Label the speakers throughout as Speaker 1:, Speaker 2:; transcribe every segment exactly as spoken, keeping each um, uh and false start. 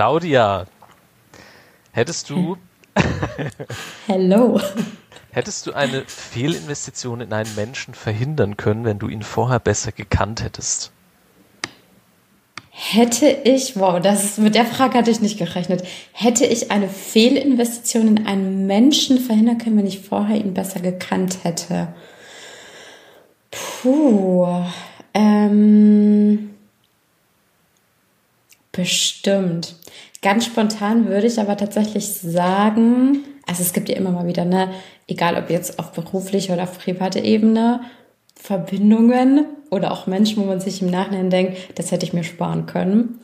Speaker 1: Claudia, hättest du
Speaker 2: Hello.
Speaker 1: hättest du eine Fehlinvestition in einen Menschen verhindern können, wenn du ihn vorher besser gekannt hättest?
Speaker 2: Hätte ich, wow, das ist, mit der Frage hatte ich nicht gerechnet. Hätte ich eine Fehlinvestition in einen Menschen verhindern können, wenn ich vorher ihn besser gekannt hätte? Puh, ähm, bestimmt. Ganz spontan würde ich aber tatsächlich sagen, also es gibt ja immer mal wieder, ne, egal ob jetzt auf beruflicher oder auf privater Ebene, Verbindungen oder auch Menschen, wo man sich im Nachhinein denkt, das hätte ich mir sparen können.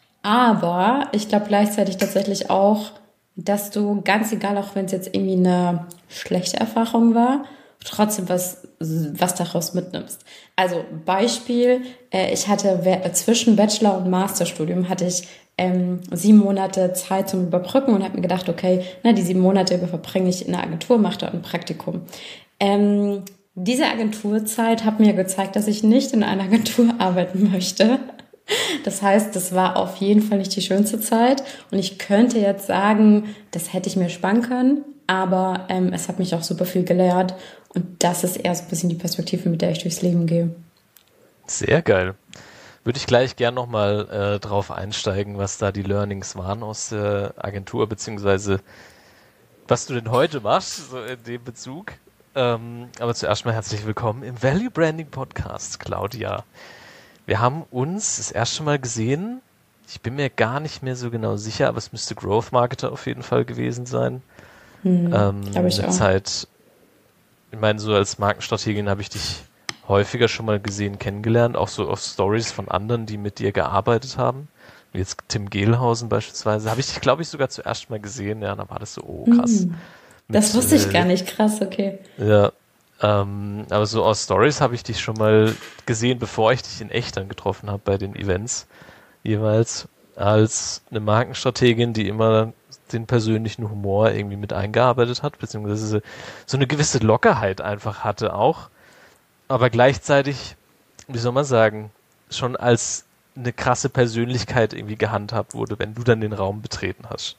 Speaker 2: Aber ich glaube gleichzeitig tatsächlich auch, dass du ganz egal, auch wenn es jetzt irgendwie eine schlechte Erfahrung war, trotzdem was, was daraus mitnimmst. Also Beispiel, äh, ich hatte we- zwischen Bachelor- und Masterstudium hatte ich ähm, sieben Monate Zeit zum Überbrücken und habe mir gedacht, okay, na, die sieben Monate über verbringe ich in der Agentur, mache dort ein Praktikum. Ähm, diese Agenturzeit hat mir gezeigt, dass ich nicht in einer Agentur arbeiten möchte. Das heißt, das war auf jeden Fall nicht die schönste Zeit. Und ich könnte jetzt sagen, das hätte ich mir sparen können. Aber ähm, es hat mich auch super viel gelehrt. Und das ist eher so ein bisschen die Perspektive, mit der ich durchs Leben gehe.
Speaker 1: Sehr geil. Würde ich gleich gern nochmal äh, drauf einsteigen, was da die Learnings waren aus der Agentur, beziehungsweise was du denn heute machst, so in dem Bezug. Ähm, aber zuerst mal herzlich willkommen im Value Branding Podcast, Claudia. Wir haben uns das erste Mal gesehen, ich bin mir gar nicht mehr so genau sicher, aber es müsste Growth Marketer auf jeden Fall gewesen sein.
Speaker 2: Hm,
Speaker 1: Ähm,
Speaker 2: glaube ich
Speaker 1: eine
Speaker 2: auch.
Speaker 1: Zeit, ich meine, so als Markenstrategin habe ich dich häufiger schon mal gesehen, kennengelernt, auch so auf Stories von anderen, die mit dir gearbeitet haben. Wie jetzt Tim Gehlhausen beispielsweise. Habe ich dich, glaube ich, sogar zuerst mal gesehen. Ja, da war das so, oh krass.
Speaker 2: Hm, das
Speaker 1: Mit,
Speaker 2: wusste ich
Speaker 1: äh,
Speaker 2: gar nicht. Krass, okay.
Speaker 1: ja, ähm, aber so aus Stories habe ich dich schon mal gesehen, bevor ich dich in echt dann getroffen habe bei den Events jeweils, als eine Markenstrategin, die immer den persönlichen Humor irgendwie mit eingearbeitet hat, beziehungsweise so eine gewisse Lockerheit einfach hatte auch, aber gleichzeitig, wie soll man sagen, schon als eine krasse Persönlichkeit irgendwie gehandhabt wurde, wenn du dann den Raum betreten hast.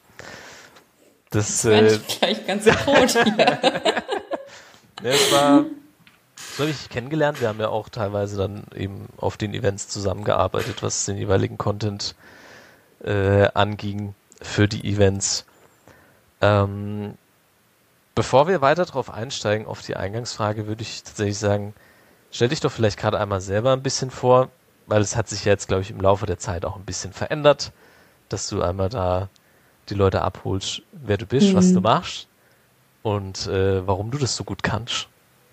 Speaker 1: Das,
Speaker 2: Jetzt werde
Speaker 1: äh,
Speaker 2: ich gleich ganz rot hier.
Speaker 1: ja, es war, so habe ich dich kennengelernt. Wir haben ja auch teilweise dann eben auf den Events zusammengearbeitet, was den jeweiligen Content äh, anging für die Events. Ähm, bevor wir weiter drauf einsteigen, auf die Eingangsfrage, würde ich tatsächlich sagen, stell dich doch vielleicht gerade einmal selber ein bisschen vor, weil es hat sich ja jetzt, glaube ich, im Laufe der Zeit auch ein bisschen verändert, dass du einmal da die Leute abholst, wer du bist, was du
Speaker 2: Hm.
Speaker 1: machst und äh, warum du das so gut kannst.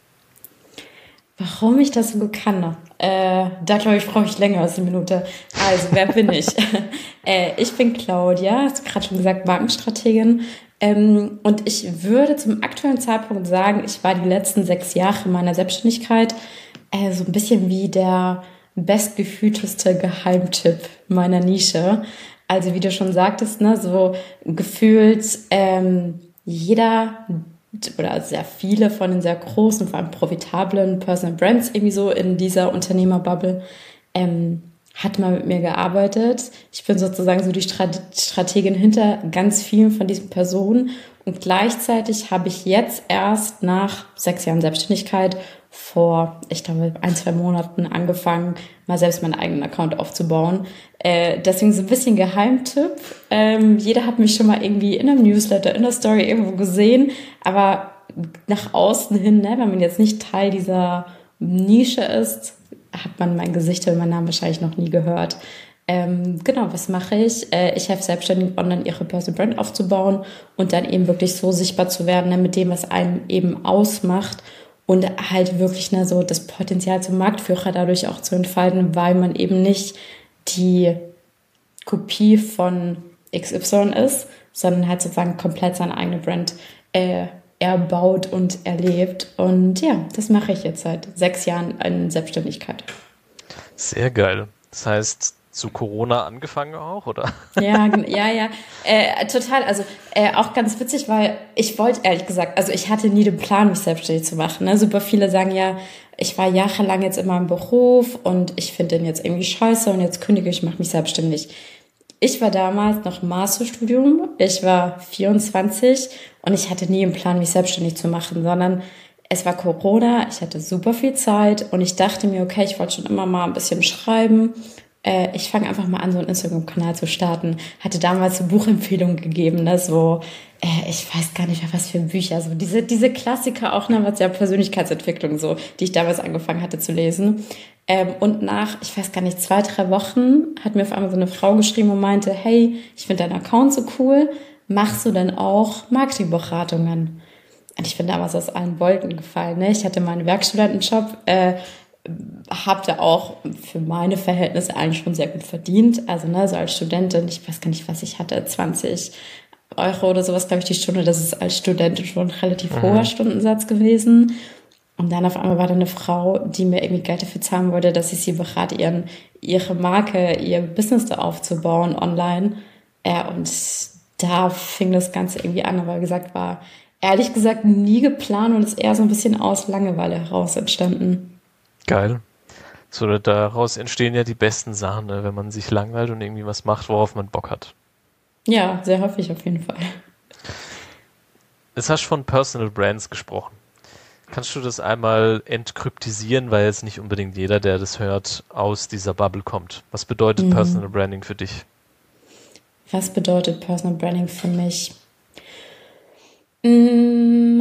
Speaker 2: Warum ich das so gut kann? Äh, da glaube ich, brauche ich länger als eine Minute. Also, wer bin ich? äh, ich bin Claudia, hast du gerade schon gesagt, Markenstrategin. Ähm, und ich würde zum aktuellen Zeitpunkt sagen, ich war die letzten sechs Jahre meiner Selbstständigkeit äh, so ein bisschen wie der bestgefühlteste Geheimtipp meiner Nische. Also, wie du schon sagtest, ne, so gefühlt ähm, jeder oder sehr viele von den sehr großen, vor allem profitablen Personal Brands irgendwie so in dieser Unternehmerbubble ähm, hat mal mit mir gearbeitet. Ich bin sozusagen so die Strate- Strategin hinter ganz vielen von diesen Personen und gleichzeitig habe ich jetzt erst nach sechs Jahren Selbstständigkeit vor, ich glaube, ein, zwei Monaten angefangen, mal selbst meinen eigenen Account aufzubauen. Äh, deswegen so ein bisschen Geheimtipp. Ähm, jeder hat mich schon mal irgendwie in einem Newsletter, in der Story irgendwo gesehen, aber nach außen hin, ne, wenn man jetzt nicht Teil dieser Nische ist, hat man mein Gesicht und meinen Namen wahrscheinlich noch nie gehört. Ähm, genau, was mache ich? Äh, ich helfe Selbstständigen online ihre Personal Brand aufzubauen und dann eben wirklich so sichtbar zu werden, ne, mit dem, was einem eben ausmacht und halt wirklich ne, so das Potenzial zum Marktführer dadurch auch zu entfalten, weil man eben nicht die Kopie von X Y ist, sondern halt sozusagen komplett seine eigene Brand äh, erbaut und erlebt. Und ja, das mache ich jetzt seit sechs Jahren in Selbstständigkeit.
Speaker 1: Sehr geil. Das heißt, zu Corona angefangen auch, oder?
Speaker 2: Ja, gen- ja, ja, äh, total. Also äh, auch ganz witzig, weil ich wollte ehrlich gesagt, also ich hatte nie den Plan, mich selbstständig zu machen. Ne? Super viele sagen ja, ich war jahrelang jetzt in meinem Beruf und ich finde den jetzt irgendwie scheiße und jetzt kündige ich, mache mich selbstständig. ich war damals noch im Masterstudium, ich war vierundzwanzig und ich hatte nie im Plan, mich selbstständig zu machen, sondern es war Corona, ich hatte super viel Zeit und ich dachte mir, okay, ich wollte schon immer mal ein bisschen schreiben. Äh, ich fange einfach mal an, so einen Instagram-Kanal zu starten. Hatte damals so Buchempfehlungen gegeben, ne, so, äh, ich weiß gar nicht mehr, was für Bücher, so diese, diese Klassiker auch, ne, was ja Persönlichkeitsentwicklung, so, die ich damals angefangen hatte zu lesen. Ähm, und nach, ich weiß gar nicht, zwei, drei Wochen hat mir auf einmal so eine Frau geschrieben und meinte, hey, ich finde deinen Account so cool, machst du denn auch Marketingberatungen? Und ich bin damals aus allen Wolken gefallen. Ne? Ich hatte meinen Werkstudentenjob, äh, habe da auch für meine Verhältnisse eigentlich schon sehr gut verdient. Also ne, so als Studentin, ich weiß gar nicht, was ich hatte, zwanzig Euro oder sowas, glaube ich, die Stunde. Das ist als Studentin schon ein relativ mhm. hoher Stundensatz gewesen. Und dann auf einmal war da eine Frau, die mir irgendwie Geld dafür zahlen wollte, dass ich sie berate, ihren, ihre Marke, ihr Business da aufzubauen online. Ja, und da fing das Ganze irgendwie an, aber wie gesagt, war ehrlich gesagt nie geplant und ist eher so ein bisschen aus Langeweile heraus entstanden.
Speaker 1: Geil. So, daraus entstehen ja die besten Sachen, ne, wenn man sich langweilt und irgendwie was macht, worauf man Bock hat.
Speaker 2: Ja, sehr häufig auf jeden Fall.
Speaker 1: Jetzt hast du von Personal Brands gesprochen. Kannst du das einmal entkryptisieren, weil jetzt nicht unbedingt jeder, der das hört, aus dieser Bubble kommt? Was bedeutet mhm. Personal Branding für dich?
Speaker 2: Was bedeutet Personal Branding für mich? Mm,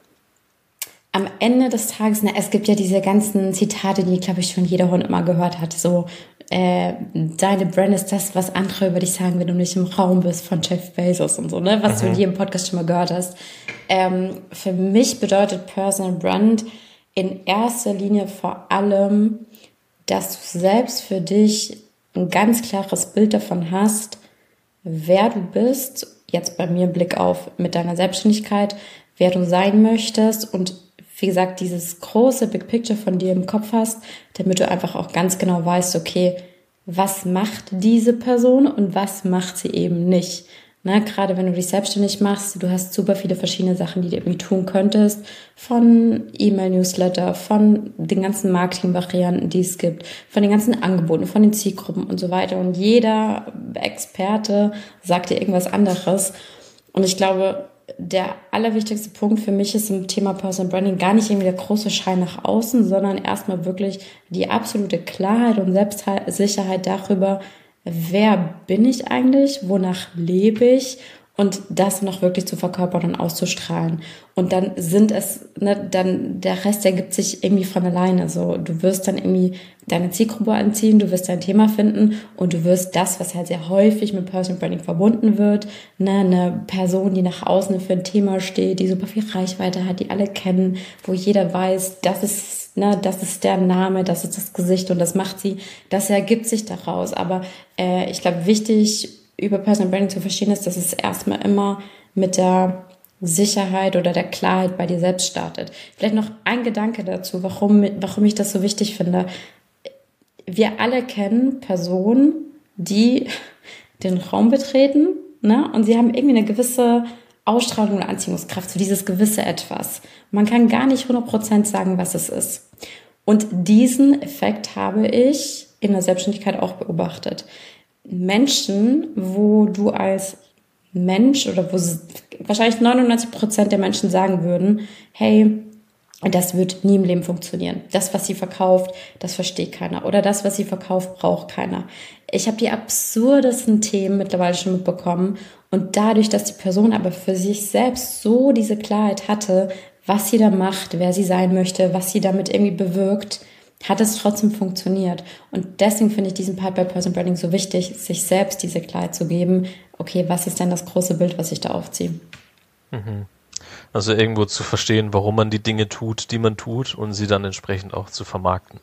Speaker 2: am Ende des Tages, na, es gibt ja diese ganzen Zitate, die, glaube ich, schon jeder Hund immer gehört hat. So, äh, deine Brand ist das, was andere über dich sagen, wenn du nicht im Raum bist, von Jeff Bezos und so, ne? Was mhm. du in jedem Podcast schon mal gehört hast. Ähm, für mich bedeutet Personal Brand in erster Linie vor allem, dass du selbst für dich ein ganz klares Bild davon hast, wer du bist, jetzt bei mir Blick auf mit deiner Selbstständigkeit, wer du sein möchtest und wie gesagt, dieses große Big Picture von dir im Kopf hast, damit du einfach auch ganz genau weißt, okay, was macht diese Person und was macht sie eben nicht. Ne, gerade wenn du dich selbstständig machst, du hast super viele verschiedene Sachen, die du irgendwie tun könntest, von E-Mail-Newsletter, von den ganzen Marketing-Varianten, die es gibt, von den ganzen Angeboten, von den Zielgruppen und so weiter. Und jeder Experte sagt dir irgendwas anderes. Und ich glaube, der allerwichtigste Punkt für mich ist im Thema Personal Branding gar nicht irgendwie der große Schein nach außen, sondern erstmal wirklich die absolute Klarheit und Selbstsicherheit darüber, wer bin ich eigentlich, wonach lebe ich und das noch wirklich zu verkörpern und auszustrahlen. Und dann sind es, ne, dann der Rest ergibt sich irgendwie von alleine. So, du wirst dann irgendwie deine Zielgruppe anziehen, du wirst dein Thema finden und du wirst das, was halt sehr häufig mit Personal Branding verbunden wird, ne, eine Person, die nach außen für ein Thema steht, die super viel Reichweite hat, die alle kennen, wo jeder weiß, das ist Ne, das ist der Name, das ist das Gesicht und das macht sie, das ergibt sich daraus. Aber äh, ich glaube, wichtig über Personal Branding zu verstehen ist, dass es erstmal immer mit der Sicherheit oder der Klarheit bei dir selbst startet. Vielleicht noch ein Gedanke dazu, warum, warum ich das so wichtig finde. Wir alle kennen Personen, die den Raum betreten, ne, und sie haben irgendwie eine gewisse Ausstrahlung oder Anziehungskraft, so dieses gewisse Etwas. Man kann gar nicht hundert Prozent sagen, was es ist. Und diesen Effekt habe ich in der Selbstständigkeit auch beobachtet. Menschen, wo du als Mensch oder wo wahrscheinlich neunundneunzig Prozent der Menschen sagen würden, hey, das wird nie im Leben funktionieren. Das, was sie verkauft, das versteht keiner. Oder das, was sie verkauft, braucht keiner. Ich habe die absurdesten Themen mittlerweile schon mitbekommen. Und dadurch, dass die Person aber für sich selbst so diese Klarheit hatte, was sie da macht, wer sie sein möchte, was sie damit irgendwie bewirkt, hat es trotzdem funktioniert. Und deswegen finde ich diesen Part bei Personal Branding so wichtig, sich selbst diese Klarheit zu geben. Okay, was ist denn das große Bild, was ich da aufziehe?
Speaker 1: Mhm. Also irgendwo zu verstehen, warum man die Dinge tut, die man tut und sie dann entsprechend auch zu vermarkten.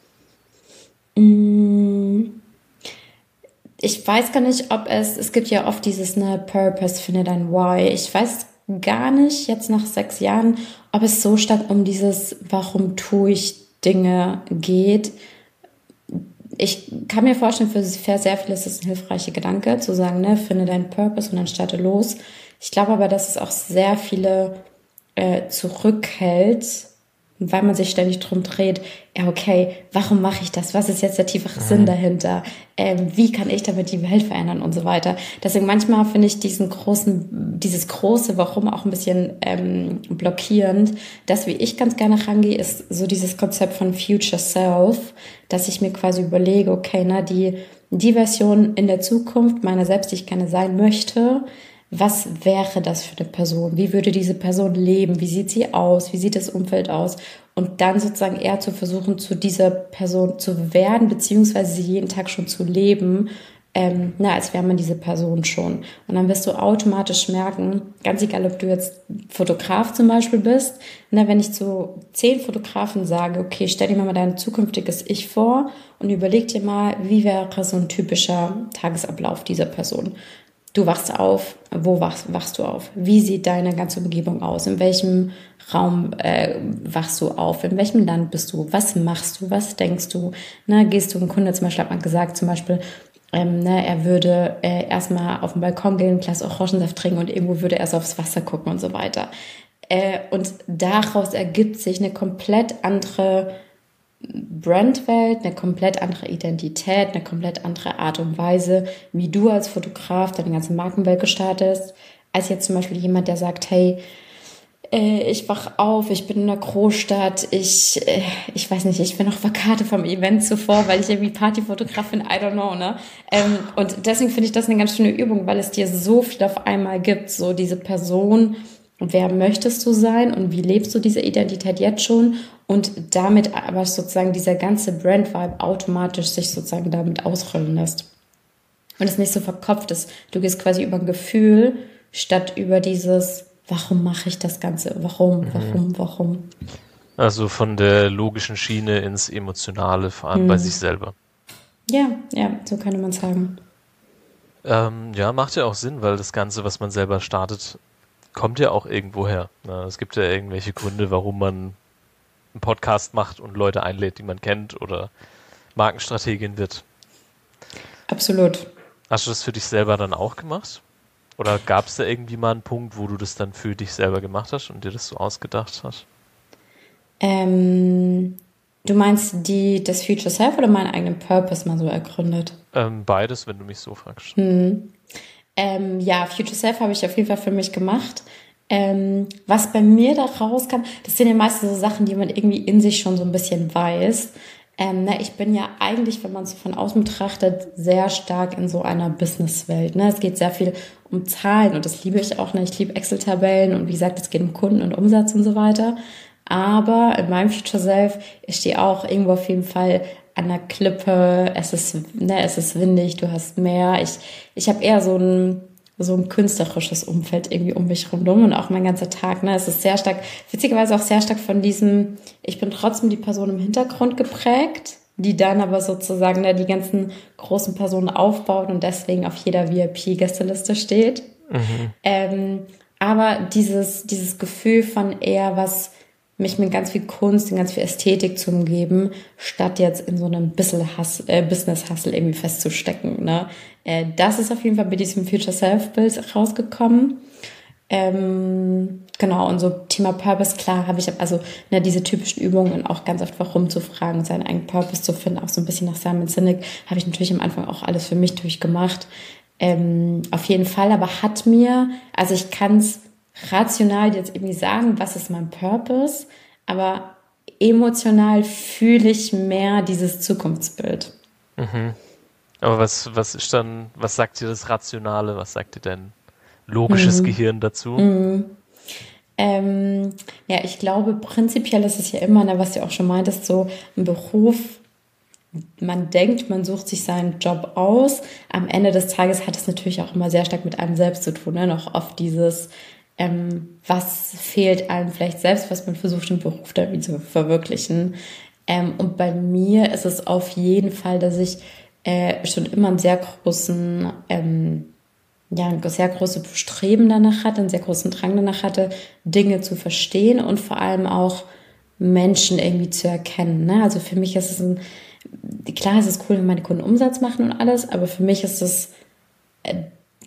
Speaker 2: Ich weiß gar nicht, ob es, es gibt ja oft dieses, ne, Purpose, finde dein Why. Ich weiß gar nicht, jetzt nach sechs Jahren, ob es so stark um dieses, warum tue ich Dinge geht. Ich kann mir vorstellen, für sehr viele ist es ein hilfreicher Gedanke, zu sagen, ne, finde deinen Purpose und dann starte los. Ich glaube aber, dass es auch sehr viele äh, zurückhält, Und weil man sich ständig drum dreht, ja, okay, warum mache ich das? Was ist jetzt der tiefere mhm. Sinn dahinter? Ähm, wie kann ich damit die Welt verändern und so weiter? Deswegen manchmal finde ich diesen großen, dieses große Warum auch ein bisschen ähm, blockierend. Das, wie ich ganz gerne rangehe, ist so dieses Konzept von Future Self, dass ich mir quasi überlege, okay, na, die, die Version in der Zukunft meiner selbst, die ich gerne sein möchte, was wäre das für eine Person? Wie würde diese Person leben? Wie sieht sie aus? Wie sieht das Umfeld aus? Und dann sozusagen eher zu versuchen, zu dieser Person zu werden, beziehungsweise sie jeden Tag schon zu leben, ähm, na, als wäre man diese Person schon. Und dann wirst du automatisch merken, ganz egal, ob du jetzt Fotograf zum Beispiel bist, na, wenn ich zu zehn Fotografen sage, okay, stell dir mal dein zukünftiges Ich vor und überleg dir mal, wie wäre so ein typischer Tagesablauf dieser Person. Du wachst auf, wo wachst, wachst du auf? Wie sieht deine ganze Umgebung aus? In welchem Raum äh, wachst du auf? In welchem Land bist du? Was machst du? Was denkst du? Na, gehst du, ein Kunde zum Beispiel hat man gesagt, zum Beispiel, ähm, ne, er würde äh, erstmal auf den Balkon gehen, ein Glas Orangensaft trinken und irgendwo würde er so aufs Wasser gucken und so weiter. Äh, und daraus ergibt sich eine komplett andere Brandwelt, eine komplett andere Identität, eine komplett andere Art und Weise, wie du als Fotograf deine ganze Markenwelt gestaltest, als jetzt zum Beispiel jemand, der sagt, hey, äh, ich wach auf, ich bin in einer Großstadt, ich, äh, ich weiß nicht, ich bin noch Plakate vom Event zuvor, weil ich irgendwie Partyfotograf bin, I don't know, ne? Ähm, und deswegen finde ich das eine ganz schöne Übung, weil es dir so viel auf einmal gibt, so diese Person. Wer möchtest du sein und wie lebst du diese Identität jetzt schon und damit aber sozusagen dieser ganze Brand-Vibe automatisch sich sozusagen damit ausrollen lässt. Und es nicht so verkopft ist. Du gehst quasi über ein Gefühl statt über dieses, warum mache ich das Ganze? Warum, warum, warum?
Speaker 1: Also von der logischen Schiene ins Emotionale, vor allem mhm. bei sich selber.
Speaker 2: Ja, ja, so könnte man sagen.
Speaker 1: Ähm, ja, macht ja auch Sinn, weil das Ganze, was man selber startet, kommt ja auch irgendwo her. Na, es gibt ja irgendwelche Gründe, warum man einen Podcast macht und Leute einlädt, die man kennt oder Markenstrategin wird.
Speaker 2: Absolut.
Speaker 1: Hast du das für dich selber dann auch gemacht? Oder gab es da irgendwie mal einen Punkt, wo du das dann für dich selber gemacht hast und dir das so ausgedacht hast?
Speaker 2: Ähm, du meinst die, das Future Self oder meinen eigenen Purpose mal so ergründet?
Speaker 1: Ähm, beides, wenn du mich so fragst.
Speaker 2: Hm. Ähm, ja, Future Self habe ich auf jeden Fall für mich gemacht. Ähm, was bei mir da rauskam, das sind ja meistens so Sachen, die man irgendwie in sich schon so ein bisschen weiß. Ähm, ne, ich bin ja eigentlich, wenn man es von außen betrachtet, sehr stark in so einer Businesswelt. Ne? Es geht sehr viel um Zahlen und das liebe ich auch. Ne? Ich liebe Excel-Tabellen und wie gesagt, es geht um Kunden und Umsatz und so weiter. Aber in meinem Future Self, ich stehe auch irgendwo auf jeden Fall an der Klippe, es ist, ne, es ist windig, du hast Meer. Ich, ich habe eher so ein, so ein künstlerisches Umfeld irgendwie um mich rundum und auch mein ganzer Tag. Ne, es ist sehr stark, witzigerweise auch sehr stark von diesem, ich bin trotzdem die Person im Hintergrund geprägt, die dann aber sozusagen ne, die ganzen großen Personen aufbaut und deswegen auf jeder V I P-Gästeliste steht. Mhm. Ähm, aber dieses, dieses Gefühl von eher was, mich mit ganz viel Kunst und ganz viel Ästhetik zu umgeben, statt jetzt in so einem Business-Hustle äh, Business Hustle irgendwie festzustecken. Ne? Äh, das ist auf jeden Fall bei diesem Future Self-Bild rausgekommen. Ähm, genau, und so Thema Purpose, klar, habe ich also ne, diese typischen Übungen und auch ganz oft warum zu fragen, seinen eigenen Purpose zu finden, auch so ein bisschen nach Simon Sinek, habe ich natürlich am Anfang auch alles für mich durchgemacht. Ähm, auf jeden Fall, aber hat mir, also ich kann es rational jetzt irgendwie sagen, was ist mein Purpose, aber emotional fühle ich mehr dieses Zukunftsbild.
Speaker 1: Mhm. Aber was, was ist dann, was sagt dir das Rationale, was sagt dir dein logisches mhm. Gehirn dazu?
Speaker 2: Mhm. Ähm, ja, ich glaube, prinzipiell ist es ja immer, ne, was du auch schon meintest, so ein Beruf, man denkt, man sucht sich seinen Job aus. Am Ende des Tages hat es natürlich auch immer sehr stark mit einem selbst zu tun, ne? Noch oft dieses Ähm, was fehlt einem vielleicht selbst, was man versucht, im Beruf damit zu verwirklichen. Ähm, und bei mir ist es auf jeden Fall, dass ich äh, schon immer einen sehr großen, ähm, ja, ein sehr großes Streben danach hatte, einen sehr großen Drang danach hatte, Dinge zu verstehen und vor allem auch Menschen irgendwie zu erkennen. Ne? Also für mich ist es ein, klar, es ist cool, wenn meine Kunden Umsatz machen und alles, aber für mich ist es äh,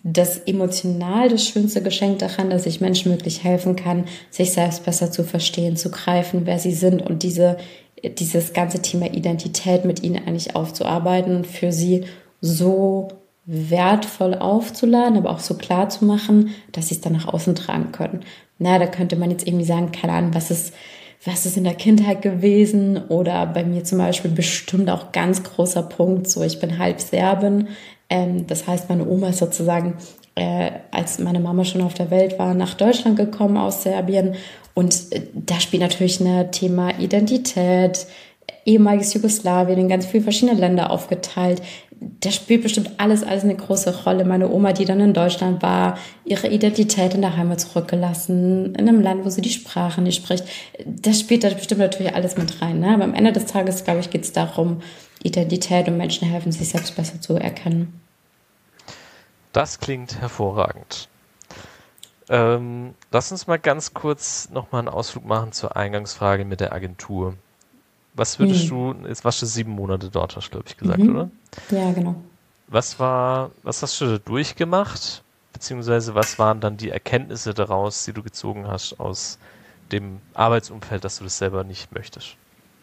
Speaker 2: das emotional das schönste Geschenk daran, dass ich Menschen wirklich helfen kann, sich selbst besser zu verstehen, zu greifen, wer sie sind und diese, dieses ganze Thema Identität mit ihnen eigentlich aufzuarbeiten und für sie so wertvoll aufzuladen, aber auch so klar zu machen, dass sie es dann nach außen tragen können. Na, da könnte man jetzt irgendwie sagen, keine Ahnung, was ist, was ist in der Kindheit gewesen oder bei mir zum Beispiel bestimmt auch ganz großer Punkt, so ich bin halb Serbin, ähm, das heißt, meine Oma ist sozusagen, äh, als meine Mama schon auf der Welt war, nach Deutschland gekommen aus Serbien und äh, da spielt natürlich ein Thema Identität, ehemaliges Jugoslawien, in ganz viele verschiedene Länder aufgeteilt. Das spielt bestimmt alles, alles eine große Rolle. Meine Oma, die dann in Deutschland war, ihre Identität in der Heimat zurückgelassen, in einem Land, wo sie die Sprache nicht spricht. Das spielt da bestimmt natürlich alles mit rein. Ne? Aber am Ende des Tages, glaube ich, geht es darum, Identität und Menschen helfen, sich selbst besser zu erkennen.
Speaker 1: Das klingt hervorragend. Ähm, lass uns mal ganz kurz nochmal einen Ausflug machen zur Eingangsfrage mit der Agentur. Was würdest hm. du, jetzt warst du sieben Monate dort, hast du, glaube ich, gesagt, mhm. oder?
Speaker 2: Ja, genau.
Speaker 1: Was war, was hast du da durchgemacht? Beziehungsweise was waren dann die Erkenntnisse daraus, die du gezogen hast aus dem Arbeitsumfeld, dass du das selber nicht möchtest?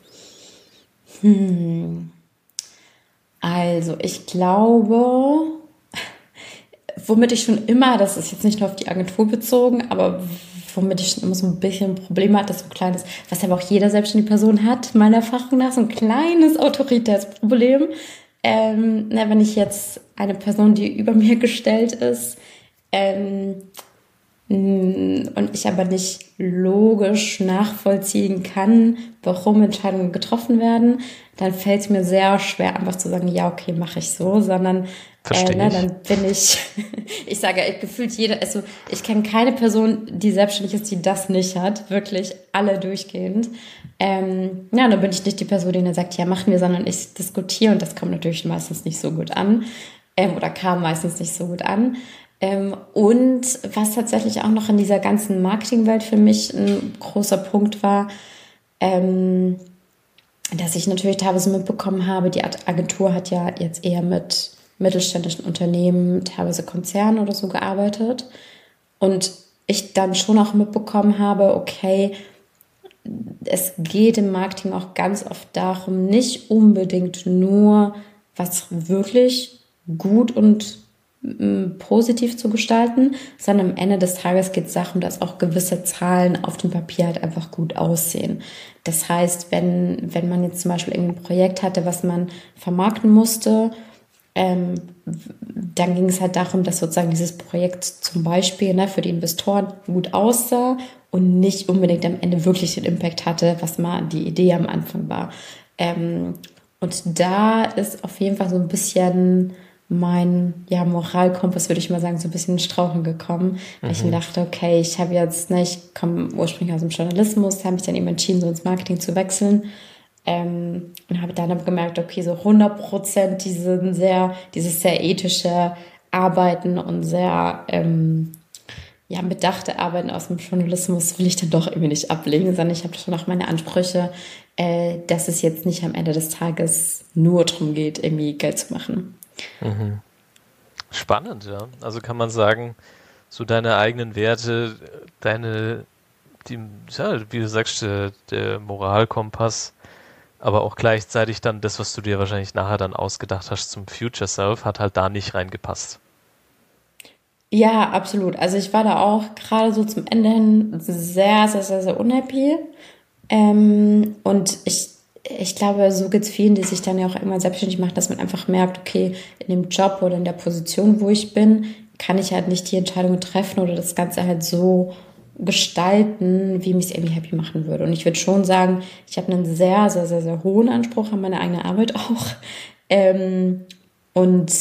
Speaker 2: Hm. Also, ich glaube, womit ich schon immer, das ist jetzt nicht nur auf die Agentur bezogen, aber womit ich schon immer so ein bisschen Probleme hatte, so ein kleines, was aber auch jeder selbstständige Person hat, meiner Erfahrung nach, so ein kleines Autoritätsproblem. Ähm, na, wenn ich jetzt eine Person, die über mir gestellt ist, ähm, und ich aber nicht logisch nachvollziehen kann, warum Entscheidungen getroffen werden, dann fällt es mir sehr schwer, einfach zu sagen, ja, okay, mache ich so, sondern äh, na, dann bin ich, ich sage, gefühlt jeder, also ich kenne keine Person, die selbstständig ist, die das nicht hat, wirklich alle durchgehend. Ähm, ja, dann bin ich nicht die Person, die dann sagt, ja, machen wir, sondern ich diskutiere und das kommt natürlich meistens nicht so gut an ähm, oder kam meistens nicht so gut an. Ähm, und was tatsächlich auch noch in dieser ganzen Marketingwelt für mich ein großer Punkt war, ähm, dass ich natürlich teilweise mitbekommen habe, die Agentur hat ja jetzt eher mit mittelständischen Unternehmen, teilweise Konzernen oder so gearbeitet. Und ich dann schon auch mitbekommen habe, okay, es geht im Marketing auch ganz oft darum, nicht unbedingt nur, was wirklich gut und m, positiv zu gestalten, sondern am Ende des Tages geht es darum, dass auch gewisse Zahlen auf dem Papier halt einfach gut aussehen. Das heißt, wenn, wenn man jetzt zum Beispiel irgendein Projekt hatte, was man vermarkten musste, Ähm, dann ging es halt darum, dass sozusagen dieses Projekt zum Beispiel ne, für die Investoren gut aussah und nicht unbedingt am Ende wirklich den Impact hatte, was mal die Idee am Anfang war. Ähm, und da ist auf jeden Fall so ein bisschen mein ja, Moralkompass, würde ich mal sagen, so ein bisschen in Strauchen gekommen, weil mhm. ich mir dachte, okay, ich habe jetzt, ne, ich komme ursprünglich aus dem Journalismus, habe mich dann eben entschieden, so ins Marketing zu wechseln. Ähm, und habe dann gemerkt, okay, so hundert Prozent diesen sehr, dieses sehr ethische Arbeiten und sehr ähm, ja, bedachte Arbeiten aus dem Journalismus will ich dann doch irgendwie nicht ablegen, sondern ich habe schon auch meine Ansprüche, äh, dass es jetzt nicht am Ende des Tages nur darum geht, irgendwie Geld zu machen.
Speaker 1: Mhm. Spannend, ja. Also kann man sagen, so deine eigenen Werte, deine, die, ja, wie du sagst, der, der Moralkompass, aber auch gleichzeitig dann das, was du dir wahrscheinlich nachher dann ausgedacht hast zum Future Self, hat halt da nicht reingepasst.
Speaker 2: Ja, absolut. Also ich war da auch gerade so zum Ende hin sehr, sehr, sehr, sehr unhappy. Ähm, und ich, ich glaube, so geht es vielen, die sich dann ja auch irgendwann selbstständig machen, dass man einfach merkt, okay, in dem Job oder in der Position, wo ich bin, kann ich halt nicht die Entscheidungen treffen oder das Ganze halt so gestalten, wie mich es irgendwie happy machen würde. Und ich würde schon sagen, ich habe einen sehr, sehr, sehr, sehr hohen Anspruch an meine eigene Arbeit auch. Ähm, und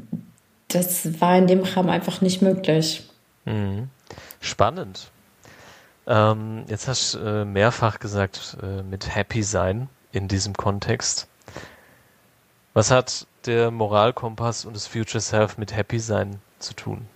Speaker 2: das war in dem Rahmen einfach nicht möglich.
Speaker 1: Mhm. Spannend. Ähm, jetzt hast du äh, mehrfach gesagt, äh, mit Happy sein in diesem Kontext. Was hat der Moralkompass und das Future Self mit Happy sein zu tun?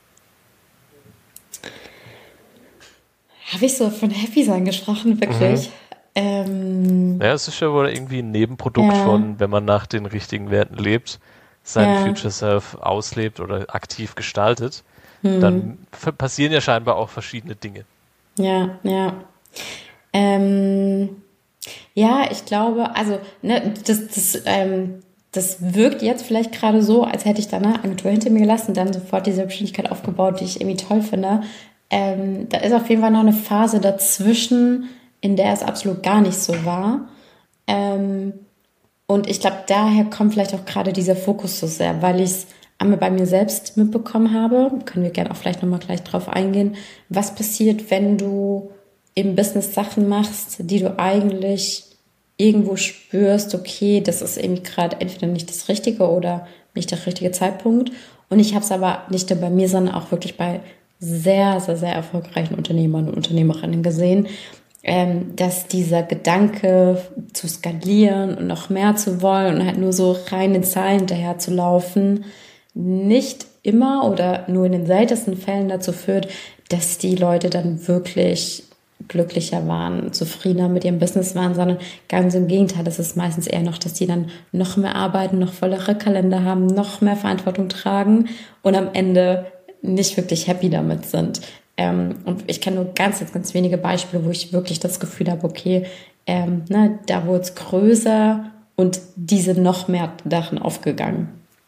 Speaker 2: Habe ich so von Happy sein gesprochen, wirklich? Mhm. Ähm,
Speaker 1: ja, es ist ja wohl irgendwie ein Nebenprodukt ja. von, wenn man nach den richtigen Werten lebt, sein
Speaker 2: Ja.
Speaker 1: Future Self auslebt oder aktiv gestaltet,
Speaker 2: Hm.
Speaker 1: dann f- passieren ja scheinbar auch verschiedene Dinge.
Speaker 2: Ja, ja. Ähm, ja, ich glaube, also, ne, das, das, ähm, das wirkt jetzt vielleicht gerade so, als hätte ich da eine Agentur hinter mir gelassen und dann sofort die Selbstständigkeit aufgebaut, die ich irgendwie toll finde. Ähm, da ist auf jeden Fall noch eine Phase dazwischen, in der es absolut gar nicht so war. Ähm, und ich glaube, daher kommt vielleicht auch gerade dieser Fokus so sehr, weil ich es einmal bei mir selbst mitbekommen habe. Können wir gerne auch vielleicht nochmal gleich drauf eingehen. Was passiert, wenn du im Business Sachen machst, die du eigentlich irgendwo spürst, okay, das ist irgendwie gerade entweder nicht das Richtige oder nicht der richtige Zeitpunkt. Und ich habe es aber nicht nur bei mir, sondern auch wirklich bei sehr, sehr, sehr erfolgreichen Unternehmern und Unternehmerinnen gesehen, ähm, dass dieser Gedanke zu skalieren und noch mehr zu wollen und halt nur so reine Zahlen hinterher zu laufen, nicht immer oder nur in den seltensten Fällen dazu führt, dass die Leute dann wirklich glücklicher waren, zufriedener mit ihrem Business waren, sondern ganz im Gegenteil, das ist meistens eher noch, dass die dann noch mehr arbeiten, noch vollere Kalender haben, noch mehr Verantwortung tragen und am Ende nicht wirklich happy damit sind. Ähm, und ich kenne nur ganz, ganz, ganz wenige Beispiele, wo ich wirklich das Gefühl habe, okay, ähm, ne, da wurde es größer und diese noch mehr Sachen aufgegangen.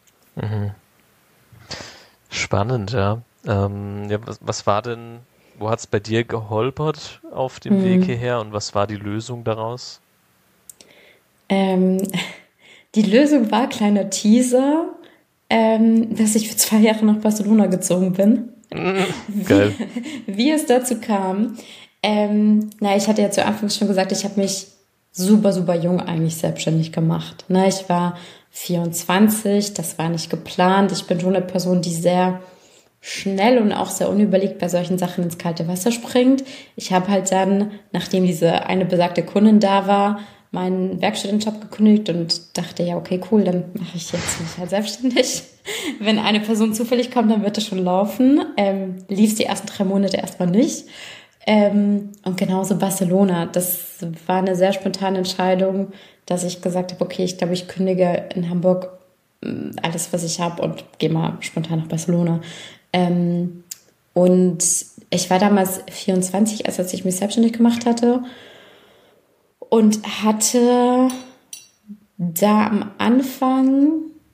Speaker 1: Spannend, ja. Ähm, ja, was, was war denn, wo hat es bei dir geholpert auf dem Weg hierher und was war die Lösung daraus?
Speaker 2: Ähm, die Lösung war, kleiner Teaser, ähm, dass ich für zwei Jahre nach Barcelona gezogen bin. Wie,
Speaker 1: Geil.
Speaker 2: wie es dazu kam. Ähm, na, ich hatte ja zu Anfang schon gesagt, ich habe mich super, super jung eigentlich selbstständig gemacht. Na, ich war vierundzwanzig, das war nicht geplant. Ich bin schon eine Person, die sehr schnell und auch sehr unüberlegt bei solchen Sachen ins kalte Wasser springt. Ich habe halt dann, nachdem diese eine besagte Kundin da war, meinen Werkstudentenjob gekündigt und dachte, ja, okay, cool, dann mache ich jetzt mich halt selbstständig. Wenn eine Person zufällig kommt, dann wird es schon laufen. Ähm, lief die ersten drei Monate erstmal nicht. Ähm, und genauso Barcelona. Das war eine sehr spontane Entscheidung, dass ich gesagt habe, okay, ich glaube, ich kündige in Hamburg mh, alles, was ich habe und gehe mal spontan nach Barcelona. Ähm, und ich war damals vierundzwanzig, als ich mich selbstständig gemacht hatte und hatte da am Anfang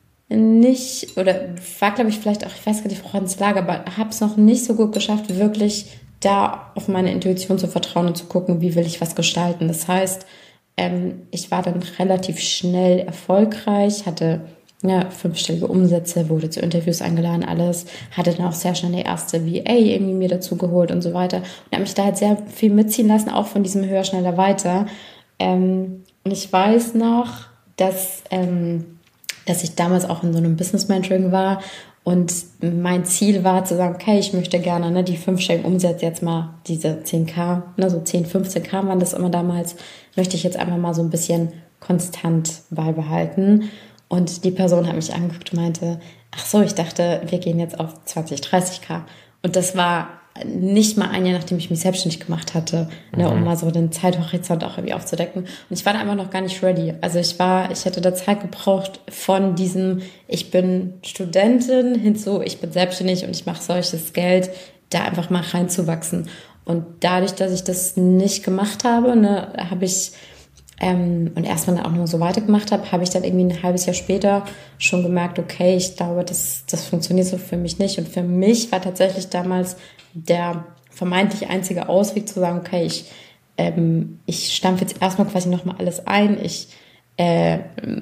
Speaker 2: nicht, oder war, glaube ich, vielleicht auch, ich weiß gar nicht, woran es lag, aber habe es noch nicht so gut geschafft, wirklich da auf meine Intuition zu vertrauen und zu gucken, wie will ich was gestalten. Das heißt, ähm, ich war dann relativ schnell erfolgreich, hatte ja, fünfstellige Umsätze, wurde zu Interviews eingeladen, alles, hatte dann auch sehr schnell eine erste V A irgendwie mir dazu geholt und so weiter. Und habe mich da halt sehr viel mitziehen lassen, auch von diesem höher, schneller, weiter. Ähm, und ich weiß noch, dass, ähm, dass ich damals auch in so einem Business Mentoring war und mein Ziel war zu sagen, okay, ich möchte gerne ne, die fünfstelligen Umsätze jetzt mal, diese zehn K, ne, so zehn, fünfzehn K waren das immer damals, möchte ich jetzt einfach mal so ein bisschen konstant beibehalten. Und die Person hat mich angeguckt und meinte, ach so, ich dachte, wir gehen jetzt auf zwanzig, dreißig K. Und das war nicht mal ein Jahr, nachdem ich mich selbstständig gemacht hatte, ne, um mal so den Zeithorizont auch irgendwie aufzudecken. Und ich war da einfach noch gar nicht ready. Also ich war, ich hätte da Zeit gebraucht von diesem, ich bin Studentin hinzu, ich bin selbstständig und ich mache solches Geld, da einfach mal reinzuwachsen. Und dadurch, dass ich das nicht gemacht habe, ne, habe ich Ähm, und erstmal dann auch noch so weitergemacht habe, habe ich dann irgendwie ein halbes Jahr später schon gemerkt, okay, ich glaube, das, das funktioniert so für mich nicht. Und für mich war tatsächlich damals der vermeintlich einzige Ausweg zu sagen, okay, ich, ähm, ich stampfe jetzt erstmal quasi nochmal alles ein, ich äh,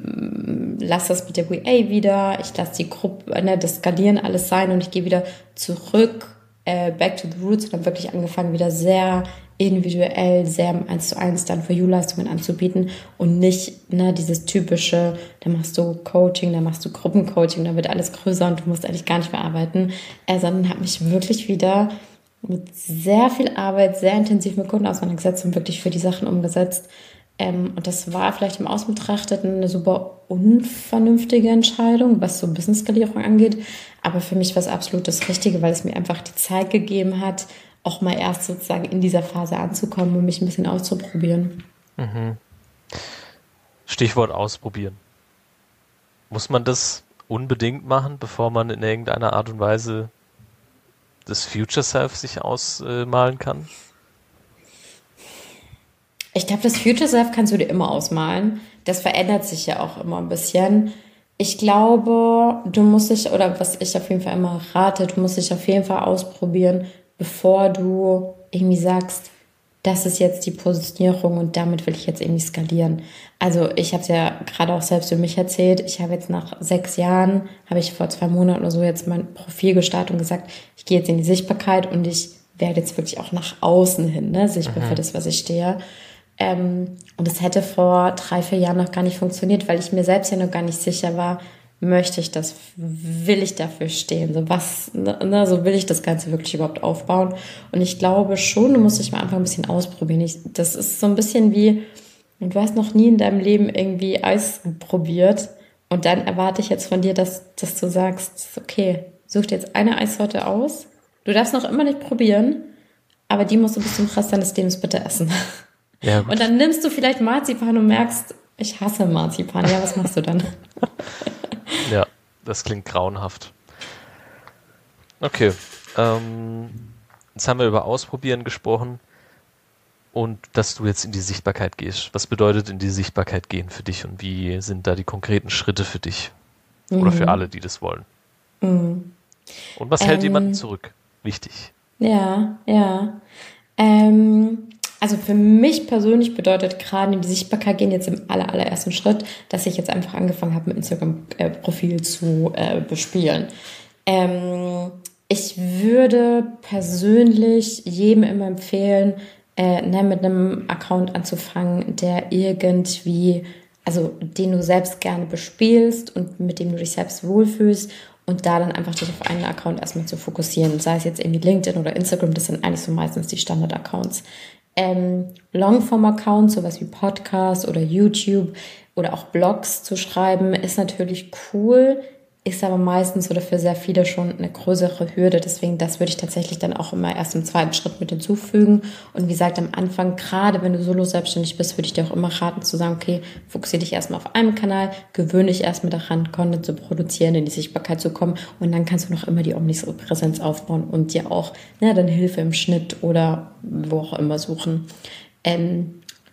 Speaker 2: lasse das mit der V A wieder, ich lasse die Gruppe, ne, das Skalieren alles sein und ich gehe wieder zurück, äh, back to the roots und habe wirklich angefangen, wieder sehr individuell, sehr eins zu eins dann für You-Leistungen anzubieten und nicht ne, dieses typische, da machst du Coaching, da machst du Gruppencoaching, da wird alles größer und du musst eigentlich gar nicht mehr arbeiten, äh, sondern habe mich wirklich wieder mit sehr viel Arbeit, sehr intensiv mit Kunden auseinandergesetzt und wirklich für die Sachen umgesetzt. Ähm, und das war vielleicht im Außen betrachtet eine super unvernünftige Entscheidung, was so Business-Skalierung angeht. Aber für mich war es absolut das Richtige, weil es mir einfach die Zeit gegeben hat, auch mal erst sozusagen in dieser Phase anzukommen und mich ein bisschen auszuprobieren.
Speaker 1: Stichwort ausprobieren. Muss man das unbedingt machen, bevor man in irgendeiner Art und Weise das Future Self sich ausmalen kann?
Speaker 2: Ich glaube, das Future Self kannst du dir immer ausmalen. Das verändert sich ja auch immer ein bisschen. Ich glaube, du musst dich, oder was ich auf jeden Fall immer rate, du musst dich auf jeden Fall ausprobieren, bevor du irgendwie sagst, das ist jetzt die Positionierung und damit will ich jetzt irgendwie skalieren. Also ich habe es ja gerade auch selbst für mich erzählt. Ich habe jetzt nach sechs Jahren, habe ich vor zwei Monaten oder so jetzt mein Profil gestartet und gesagt, ich gehe jetzt in die Sichtbarkeit und ich werde jetzt wirklich auch nach außen hin, ne, sichtbar für das, was ich stehe. Ähm, und das hätte vor drei, vier Jahren noch gar nicht funktioniert, weil ich mir selbst ja noch gar nicht sicher war, möchte ich das, will ich dafür stehen, so was, ne, so will ich das Ganze wirklich überhaupt aufbauen. Und ich glaube schon, du musst dich mal einfach ein bisschen ausprobieren. Ich, das ist so ein bisschen wie, du hast noch nie in deinem Leben irgendwie Eis probiert und dann erwarte ich jetzt von dir, dass, dass du sagst, okay, such dir jetzt eine Eissorte aus, du darfst noch immer nicht probieren, aber die musst du bis zum Rest deines Lebens bitte essen.
Speaker 1: Ja, gut.
Speaker 2: Und dann nimmst du vielleicht Marzipan und merkst, ich hasse Marzipan. Ja, was machst du dann?
Speaker 1: Ja, das klingt grauenhaft. Okay, ähm, jetzt haben wir über Ausprobieren gesprochen und dass du jetzt in die Sichtbarkeit gehst. Was bedeutet in die Sichtbarkeit gehen für dich und wie sind da die konkreten Schritte für dich oder
Speaker 2: Mhm.
Speaker 1: für alle, die das wollen?
Speaker 2: Mhm.
Speaker 1: Und was hält
Speaker 2: Ähm,
Speaker 1: jemanden zurück? Wichtig.
Speaker 2: Ja, ja. Ähm, also für mich persönlich bedeutet gerade in die Sichtbarkeit gehen jetzt im aller, allerersten Schritt, dass ich jetzt einfach angefangen habe, ein Instagram-Profil zu äh, bespielen. Ähm, ich würde persönlich jedem immer empfehlen, äh, ne, mit einem Account anzufangen, der irgendwie, also den du selbst gerne bespielst und mit dem du dich selbst wohlfühlst und da dann einfach dich auf einen Account erstmal zu fokussieren. Sei es jetzt irgendwie LinkedIn oder Instagram, das sind eigentlich so meistens die Standard-Accounts. Ähm, Longform-Accounts, sowas wie Podcasts oder YouTube oder auch Blogs zu schreiben, ist natürlich cool, ist aber meistens oder für sehr viele schon eine größere Hürde. Deswegen, das würde ich tatsächlich dann auch immer erst im zweiten Schritt mit hinzufügen. Und wie gesagt, am Anfang, gerade wenn du solo selbstständig bist, würde ich dir auch immer raten zu sagen, okay, fokussiere dich erstmal auf einen Kanal, gewöhne dich erstmal daran, Content zu produzieren, in die Sichtbarkeit zu kommen. Und dann kannst du noch immer die Omnipräsenz aufbauen und dir auch ne, dann Hilfe im Schnitt oder wo auch immer suchen. Ähm,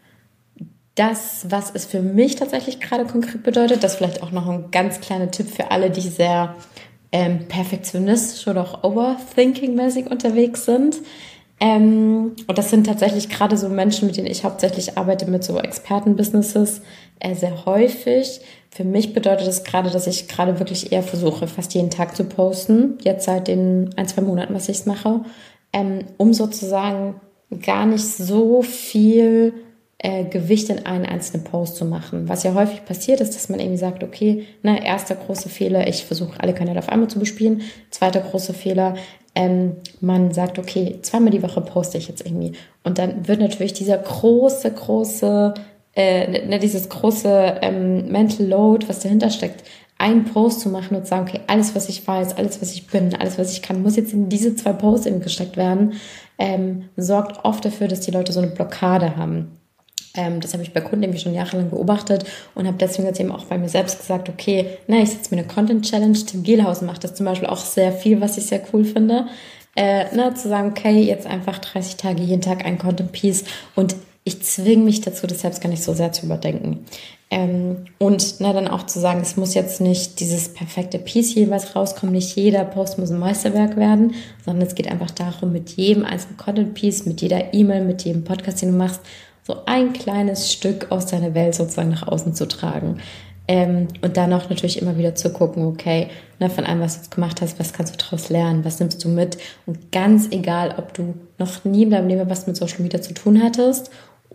Speaker 2: Das, was es für mich tatsächlich gerade konkret bedeutet, das ist vielleicht auch noch ein ganz kleiner Tipp für alle, die sehr ähm, perfektionistisch oder auch overthinking-mäßig unterwegs sind. Ähm, und das sind tatsächlich gerade so Menschen, mit denen ich hauptsächlich arbeite, mit so Experten-Businesses, äh, sehr häufig. Für mich bedeutet das gerade, dass ich gerade wirklich eher versuche, fast jeden Tag zu posten, jetzt seit den ein, zwei Monaten, was ich es mache, ähm, um sozusagen gar nicht so viel äh, Gewicht in einen einzelnen Post zu machen. Was ja häufig passiert ist, dass man irgendwie sagt, okay, ne, erster großer Fehler, ich versuche alle Kanäle auf einmal zu bespielen. Zweiter großer Fehler, ähm, man sagt, okay, zweimal die Woche poste ich jetzt irgendwie. Und dann wird natürlich dieser große, große, äh, ne, dieses große ähm, Mental Load, was dahinter steckt, einen Post zu machen und zu sagen, okay, alles, was ich weiß, alles, was ich bin, alles, was ich kann, muss jetzt in diese zwei Posts eben gesteckt werden, ähm, sorgt oft dafür, dass die Leute so eine Blockade haben. Ähm, das habe ich bei Kunden irgendwie schon jahrelang beobachtet und habe deswegen jetzt eben auch bei mir selbst gesagt, okay, na, ich setze mir eine Content-Challenge. Tim Gielhausen macht das zum Beispiel auch sehr viel, was ich sehr cool finde. Äh, na, zu sagen, okay, jetzt einfach dreißig Tage, jeden Tag ein Content-Piece und ich zwinge mich dazu, das selbst gar nicht so sehr zu überdenken. Ähm, und na, dann auch zu sagen, es muss jetzt nicht dieses perfekte Piece jeweils rauskommen, nicht jeder Post muss ein Meisterwerk werden, sondern es geht einfach darum, mit jedem einzelnen Content-Piece, mit jeder E-Mail, mit jedem Podcast, den du machst, so ein kleines Stück aus deiner Welt sozusagen nach außen zu tragen. Ähm, und dann auch natürlich immer wieder zu gucken, okay, ne, von allem, was du jetzt gemacht hast, was kannst du daraus lernen, was nimmst du mit? Und ganz egal, ob du noch nie in deinem Leben was mit Social Media zu tun hattest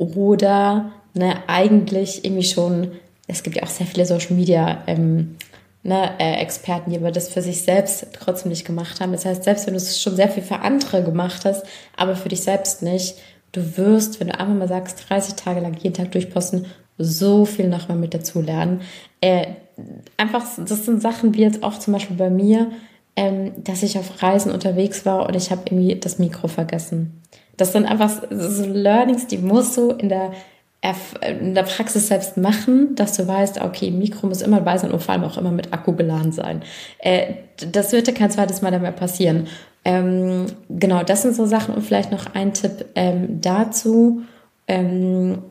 Speaker 2: oder ne, eigentlich irgendwie schon, es gibt ja auch sehr viele Social Media ähm, ne, äh, Experten, die aber das für sich selbst trotzdem nicht gemacht haben. Das heißt, selbst wenn du es schon sehr viel für andere gemacht hast, aber für dich selbst nicht, du wirst, wenn du einfach mal sagst, dreißig Tage lang jeden Tag durchposten, so viel nochmal mit dazu lernen. Äh, einfach, das sind Sachen wie jetzt auch zum Beispiel bei mir, ähm, dass ich auf Reisen unterwegs war und ich habe irgendwie das Mikro vergessen. Das sind einfach so Learnings, die musst du in der in der Praxis selbst machen, dass du weißt, okay, Mikro muss immer dabei sein und vor allem auch immer mit Akku geladen sein. Äh, das wird ja kein zweites Mal mehr passieren. Ähm, genau, das sind so Sachen und vielleicht noch ein Tipp ähm, dazu, ähm,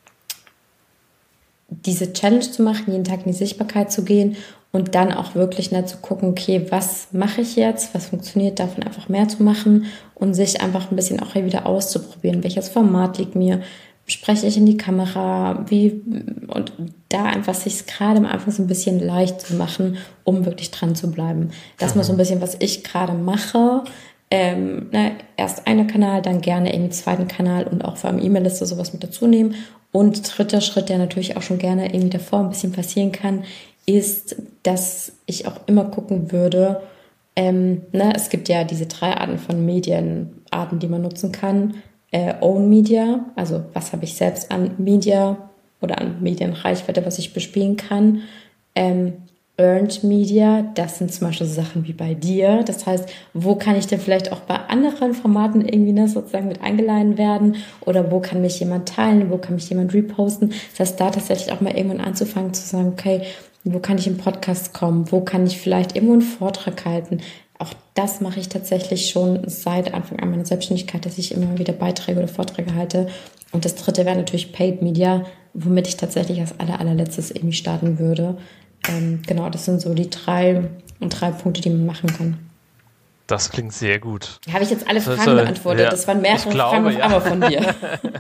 Speaker 2: diese Challenge zu machen, jeden Tag in die Sichtbarkeit zu gehen und dann auch wirklich nicht zu gucken, okay, was mache ich jetzt, was funktioniert, davon einfach mehr zu machen und sich einfach ein bisschen auch hier wieder auszuprobieren, welches Format liegt mir, spreche ich in die Kamera, wie, und da einfach sich gerade am Anfang so ein bisschen leicht zu machen, um wirklich dran zu bleiben. Das ist mal so ein bisschen, was ich gerade mache. Ähm, ne, erst einer Kanal, dann gerne eben zweiten Kanal und auch vor allem E-Mail-Liste sowas mit dazu nehmen. Und dritter Schritt, der natürlich auch schon gerne irgendwie davor ein bisschen passieren kann, ist, dass ich auch immer gucken würde, ähm, ne, es gibt ja diese drei Arten von Medienarten, die man nutzen kann. Äh, Own Media, also was habe ich selbst an Media oder an Medienreichweite, was ich bespielen kann. Ähm, Earned Media, das sind zum Beispiel so Sachen wie bei dir. Das heißt, wo kann ich denn vielleicht auch bei anderen Formaten irgendwie ne, sozusagen mit eingeladen werden? Oder wo kann mich jemand teilen? Wo kann mich jemand reposten? Das heißt, da tatsächlich auch mal irgendwann anzufangen zu sagen, okay, wo kann ich im Podcast kommen? Wo kann ich vielleicht irgendwo einen Vortrag halten? Auch das mache ich tatsächlich schon seit Anfang an meiner Selbstständigkeit, dass ich immer wieder Beiträge oder Vorträge halte. Und das dritte wäre natürlich Paid Media, womit ich tatsächlich als aller, allerletztes irgendwie starten würde. Ähm, genau, das sind so die drei und drei Punkte, die man machen kann.
Speaker 1: Das klingt sehr gut.
Speaker 2: Habe ich jetzt alle Fragen
Speaker 1: also,
Speaker 2: beantwortet?
Speaker 1: Ja,
Speaker 2: das waren mehrere
Speaker 1: glaube,
Speaker 2: Fragen auf
Speaker 1: ja.
Speaker 2: einmal von dir.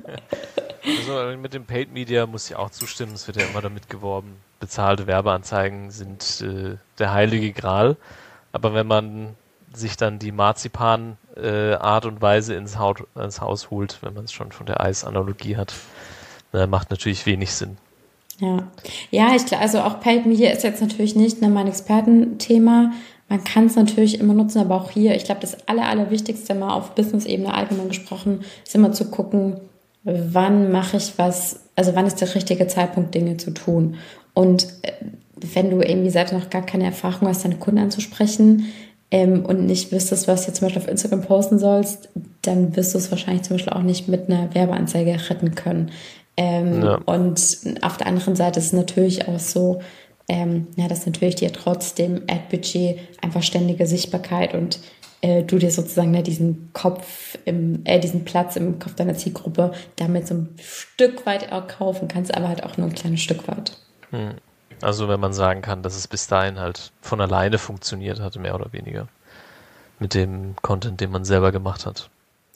Speaker 1: Also mit dem Paid Media muss ich auch zustimmen. Es wird ja immer damit geworben, bezahlte Werbeanzeigen sind äh, der heilige Gral. Aber wenn man sich dann die Marzipan-Art äh, und Weise ins, Haut, ins Haus holt, wenn man es schon von der Eis-Analogie hat, na, macht natürlich wenig Sinn.
Speaker 2: Ja, ja, ich glaube, also auch Paid Media ist jetzt natürlich nicht ne, mein Expertenthema. Man kann es natürlich immer nutzen, aber auch hier, ich glaube, das aller, allerwichtigste mal auf Business-Ebene allgemein gesprochen, ist immer zu gucken, wann mache ich was, also wann ist der richtige Zeitpunkt, Dinge zu tun. Und äh, wenn du irgendwie selbst noch gar keine Erfahrung hast, deine Kunden anzusprechen ähm, und nicht wüsstest, was du zum Beispiel auf Instagram posten sollst, dann wirst du es wahrscheinlich zum Beispiel auch nicht mit einer Werbeanzeige retten können. Ähm, ja. Und auf der anderen Seite ist es natürlich auch so, ähm, ja, dass natürlich dir trotzdem Ad-Budget einfach ständige Sichtbarkeit und äh, du dir sozusagen ne, diesen Kopf, im, äh, diesen Platz im Kopf deiner Zielgruppe damit so ein Stück weit auch kaufen kannst, aber halt auch nur ein kleines Stück weit.
Speaker 1: Hm. Also wenn man sagen kann, dass es bis dahin halt von alleine funktioniert hat, mehr oder weniger, mit dem Content, den man selber gemacht hat.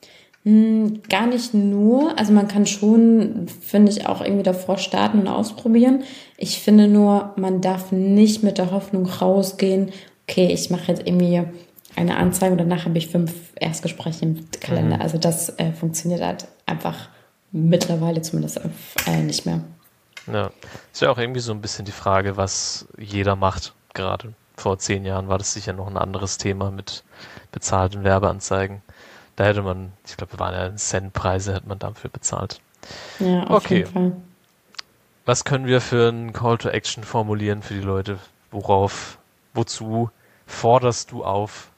Speaker 2: Hm, gar nicht nur. Also man kann schon, finde ich, auch irgendwie davor starten und ausprobieren. Ich finde nur, man darf nicht mit der Hoffnung rausgehen, okay, ich mache jetzt irgendwie eine Anzeige und danach habe ich fünf Erstgespräche im Kalender. Mhm. Also das äh, funktioniert halt einfach mittlerweile zumindest äh, nicht mehr.
Speaker 1: Ja, ist ja auch irgendwie so ein bisschen die Frage, was jeder macht. Gerade vor zehn Jahren war das sicher noch ein anderes Thema mit bezahlten Werbeanzeigen. Da hätte man, ich glaube, wir waren ja Centpreise, hätte man dafür bezahlt.
Speaker 2: Ja, auf
Speaker 1: okay.
Speaker 2: jeden Fall.
Speaker 1: Was können wir für einen Call to Action formulieren für die Leute? Worauf, wozu forderst du auf?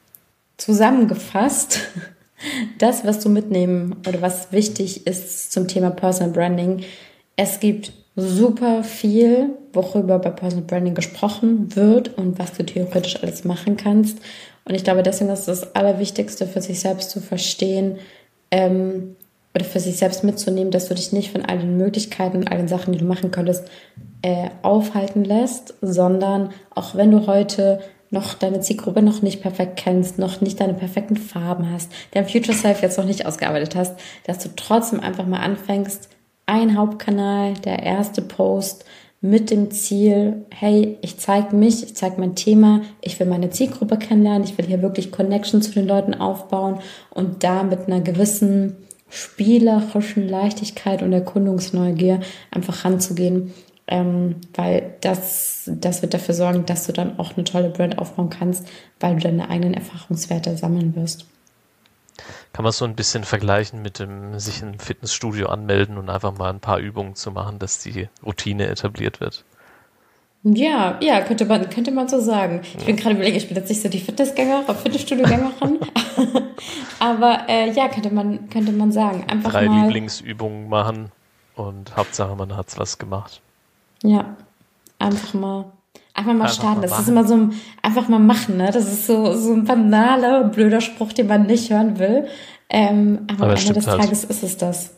Speaker 2: Zusammengefasst, das, was du mitnehmen oder was wichtig ist zum Thema Personal Branding, es gibt super viel, worüber bei Personal Branding gesprochen wird und was du theoretisch alles machen kannst. Und ich glaube, deswegen ist das Allerwichtigste für sich selbst zu verstehen ähm, oder für sich selbst mitzunehmen, dass du dich nicht von all den Möglichkeiten und all den Sachen, die du machen könntest, äh, aufhalten lässt, sondern auch wenn du heute noch deine Zielgruppe noch nicht perfekt kennst, noch nicht deine perfekten Farben hast, dein Future Self jetzt noch nicht ausgearbeitet hast, dass du trotzdem einfach mal anfängst, ein Hauptkanal, der erste Post mit dem Ziel, hey, ich zeige mich, ich zeige mein Thema, ich will meine Zielgruppe kennenlernen, ich will hier wirklich Connection zu den Leuten aufbauen und da mit einer gewissen spielerischen Leichtigkeit und Erkundungsneugier einfach ranzugehen, ähm, weil das, das wird dafür sorgen, dass du dann auch eine tolle Brand aufbauen kannst, weil du deine eigenen Erfahrungswerte sammeln wirst.
Speaker 1: Kann man so ein bisschen vergleichen mit dem sich im Fitnessstudio anmelden und einfach mal ein paar Übungen zu machen, dass die Routine etabliert wird?
Speaker 2: Ja, ja, könnte man, könnte man so sagen. Ich bin gerade überlegen, ich bin jetzt nicht so die Fitnessgänger, Fitnessstudio-Gängerin. Aber äh, ja, könnte man, könnte man sagen. Einfach
Speaker 1: Drei
Speaker 2: mal
Speaker 1: Lieblingsübungen machen Und Hauptsache, man hat's was gemacht.
Speaker 2: Ja, einfach mal, einfach mal
Speaker 1: Einfach
Speaker 2: starten.
Speaker 1: mal
Speaker 2: Das ist
Speaker 1: machen.
Speaker 2: immer so ein, einfach mal machen, ne? Das ist so, so ein banaler, blöder Spruch, den man nicht hören will. Ähm, aber
Speaker 1: Aber
Speaker 2: am
Speaker 1: es
Speaker 2: Ende des
Speaker 1: stimmt halt.
Speaker 2: Tages ist es das.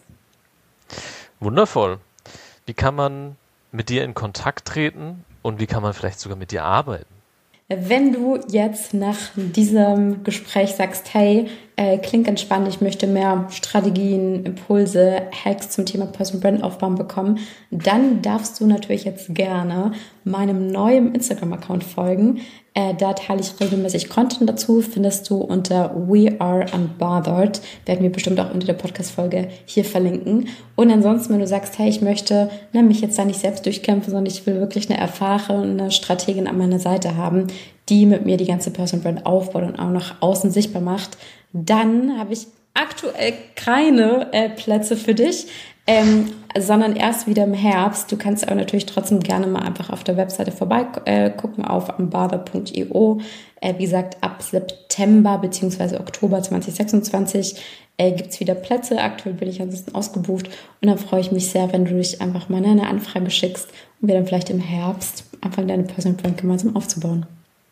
Speaker 1: Wundervoll. Wie kann man mit dir in Kontakt treten und wie kann man vielleicht sogar mit dir arbeiten?
Speaker 2: Wenn du jetzt nach diesem Gespräch sagst, hey, äh, klingt ganz spannend, ich möchte mehr Strategien, Impulse, Hacks zum Thema Personal Brand aufbauen bekommen, dann darfst du natürlich jetzt gerne meinem neuen Instagram-Account folgen. Äh, da teile ich regelmäßig Content dazu, findest du unter We Are Unbothered. Werden wir bestimmt auch unter der Podcast-Folge hier verlinken. Und ansonsten, wenn du sagst, hey, ich möchte ne, mich jetzt da nicht selbst durchkämpfen, sondern ich will wirklich eine erfahrene Strategin an meiner Seite haben, die mit mir die ganze Personal Brand aufbaut und auch nach außen sichtbar macht, dann habe ich aktuell keine äh, Plätze für dich, ähm, sondern erst wieder im Herbst. Du kannst aber natürlich trotzdem gerne mal einfach auf der Webseite vorbeigucken, äh, auf unbother punkt io. Äh, wie gesagt, ab September bzw. Oktober zwanzig sechsundzwanzig äh, gibt es wieder Plätze. Aktuell bin ich ansonsten ausgebucht und dann freue ich mich sehr, wenn du dich einfach mal eine Anfrage schickst und wir dann vielleicht im Herbst anfangen, deine Personal Brand gemeinsam aufzubauen.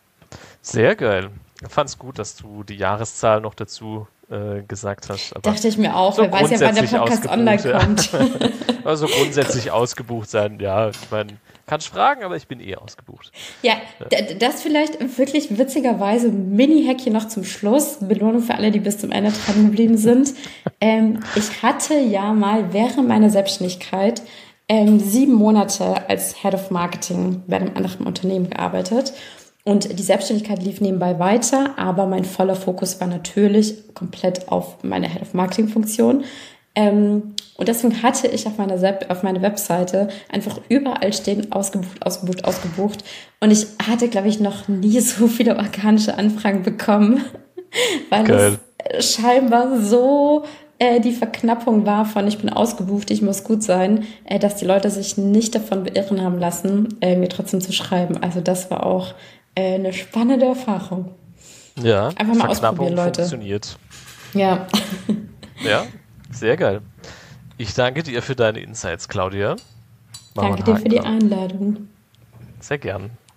Speaker 1: Sehr geil. Ich fand es gut, dass du die Jahreszahl noch dazu äh, gesagt hast. Aber
Speaker 2: Dachte ich mir auch,
Speaker 1: so
Speaker 2: wer weiß ja, wann der
Speaker 1: grundsätzlich
Speaker 2: Podcast online
Speaker 1: ausgebucht, ja.
Speaker 2: kommt.
Speaker 1: Also grundsätzlich ausgebucht sein, ja, ich meine, kannst fragen, aber ich bin eh ausgebucht.
Speaker 2: Ja, d- das vielleicht wirklich witzigerweise Mini-Hack hier noch zum Schluss. Belohnung für alle, die bis zum Ende dran geblieben sind. Ähm, ich hatte ja mal während meiner Selbstständigkeit ähm, sieben Monate als Head of Marketing bei einem anderen Unternehmen gearbeitet. Und die Selbstständigkeit lief nebenbei weiter, aber mein voller Fokus war natürlich komplett auf meine Head of Marketing Funktion. Ähm, und deswegen hatte ich auf meiner, Sep- auf meiner Webseite einfach überall stehen, ausgebucht, ausgebucht, ausgebucht. Und ich hatte, glaube ich, noch nie so viele organische Anfragen bekommen, weil
Speaker 1: Geil.
Speaker 2: es scheinbar so äh, die Verknappung war von ich bin ausgebucht, ich muss gut sein, äh, dass die Leute sich nicht davon beirren haben lassen, äh, mir trotzdem zu schreiben. Also das war auch äh, eine spannende Erfahrung.
Speaker 1: Ja,
Speaker 2: Einfach mal
Speaker 1: Verknappung
Speaker 2: ausprobieren, Leute.
Speaker 1: funktioniert.
Speaker 2: Ja.
Speaker 1: Ja, sehr geil. Ich danke dir für deine Insights, Claudia. Machen wir
Speaker 2: Danke dir
Speaker 1: einen
Speaker 2: für die
Speaker 1: Haken dran.
Speaker 2: Einladung.
Speaker 1: Sehr gern.